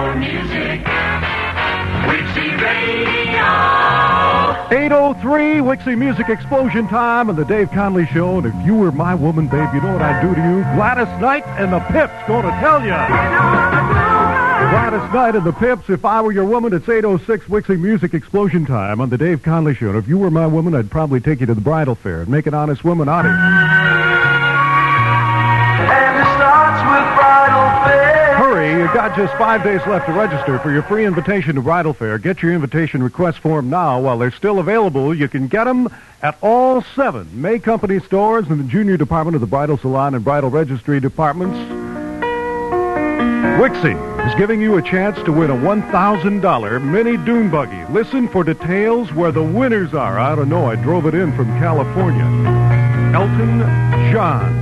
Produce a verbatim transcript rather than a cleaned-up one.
your music. Wixie Radio. eight oh three, Wixie Music Explosion time on the Dave Conley Show. And if you were my woman, babe, you know what I'd do to you? Gladys Knight and the Pips going to tell you. Gladys Knight and the Pips, if I were your woman, it's eight oh six, Wixie Music Explosion time on the Dave Conley Show. And if you were my woman, I'd probably take you to the bridal fair and make an honest woman out of you. And it starts with bridal fair. Hurry, you got just five days left to register for your free invitation to Bridal Fair. Get your invitation request form now while they're still available. You can get them at all seven May Company stores in the junior department of the Bridal Salon and Bridal Registry departments. Wixie is giving you a chance to win a one thousand dollars mini dune buggy. Listen for details where the winners are. I don't know. I drove it in from California. Elton John.